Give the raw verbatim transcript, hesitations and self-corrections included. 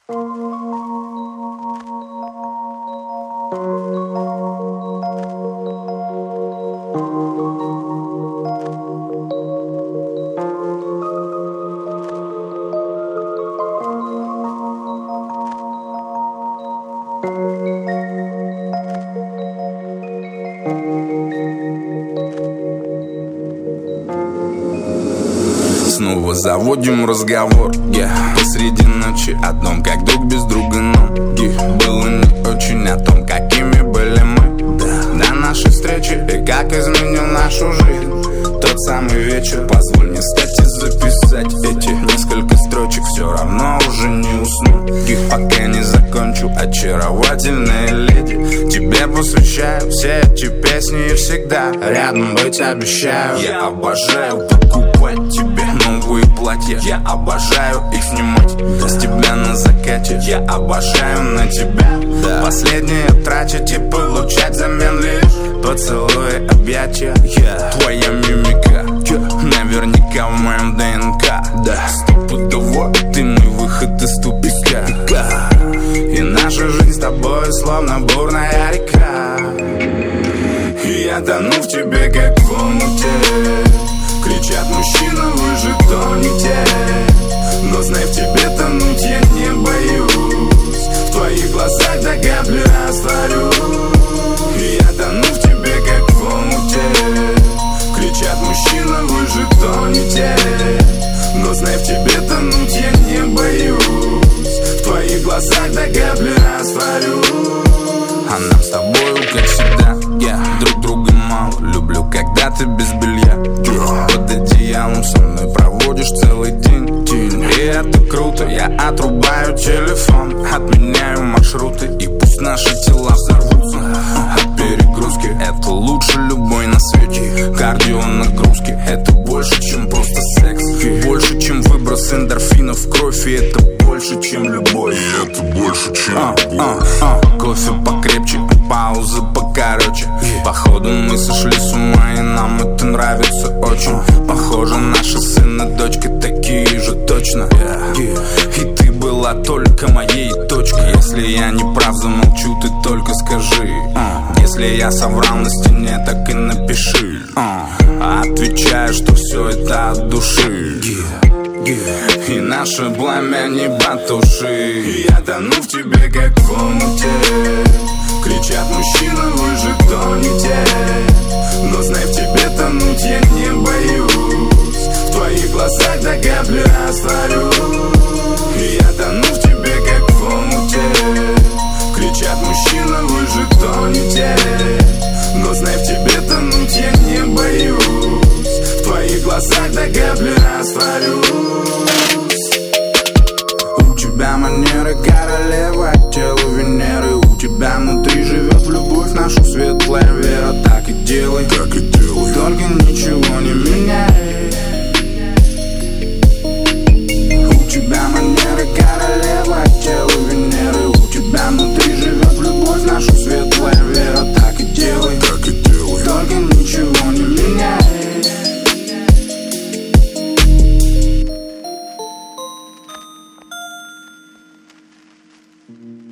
Снова заводим разговор, yeah. Посреди ночи о том, как друг без друга нам, yeah. Было не очень о том, какими были мы, да. До нашей встречи и как изменил нашу жизнь тот самый вечер. Позволь мне встать и записать эти несколько строчек. Все равно уже не усну, yeah. Пока не закончу, очаровательная леди. Тебе посвящаю все эти песни и всегда рядом быть обещаю. Я обожаю покупать тебе новые платья, я обожаю их снимать, да. С тебя на закате, я обожаю на тебя, да. Последнее тратить и получать взамен лишь поцелуи, объятия, yeah. Твоя мимика, yeah. Наверняка в моем ДНК, да. Стопудово ты мой выход из тупика, и наша жизнь с тобой словно бурная река. И я тону в тебе, как в омуте. Кричат: мужчина, вы же тонете. Но знай, в тебе тонуть я не боюсь. В твоих глазах догадливо растворюсь. И я тону в тебе, как в омуте. Кричат: мужчина, вы же тонете. Но знай, в тебе тонуть я не боюсь. В твоих глазах догадливо растворюсь. А нам с тобою, как всегда, я друг друга мало люблю, когда ты без белья, yeah. Под одеялом со мной проводишь целый день, день. И это круто, я отрубаю телефон, отменяю маршруты, и пусть наши тела взорвутся от перегрузки. Это лучше любой на свете. Кардио нагрузки, это больше, чем просто секс, yeah. Больше, чем выброс эндорфинов в кровь, и это больше, чем любовь. И это больше, чем а, любовь. а, а. Кофе покрепче, паузы покороче, yeah. Походу мы сошли с ума, и нам это нравится очень. Похоже, наши сын и дочки такие же точно, yeah. Yeah. И ты была только моей точкой. Если я не прав, замолчу, ты только скажи, uh. Если я соврал на стене, так и напиши, uh. Отвечаю, что все это от души, yeah. Yeah. И наше пламя не потуши. Я тону в тебе, как в омуте. Кричат: мужчина, вы же тонете. Но знай, в тебе тонуть я не боюсь. В твоих глазах догадливо растворюсь. Я тону в тебе, как в омуте. Кричат: мужчина, вы же тонете. Но знай, в тебе тонуть я не боюсь. В твоих глазах догадливо растворюсь. У тебя манеры королевы, тело Венеры. У тебя внутри живет любовь, нашу светлая вера. Так и делай, так и делай. Только ничего не меняй. У тебя манеры королевы, тело Венеры. У тебя внутри живет любовь, нашу светлая вера. Так и делай, так и делай. Только ничего не меняй. Thank you.